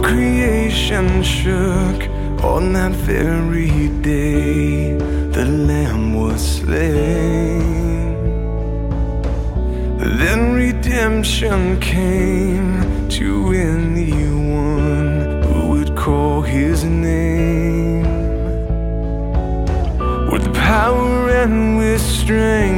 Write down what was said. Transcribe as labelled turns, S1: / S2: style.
S1: creation shook on that very day the Lamb was slain. Then redemption came to anyone who would call his name. With power and with strength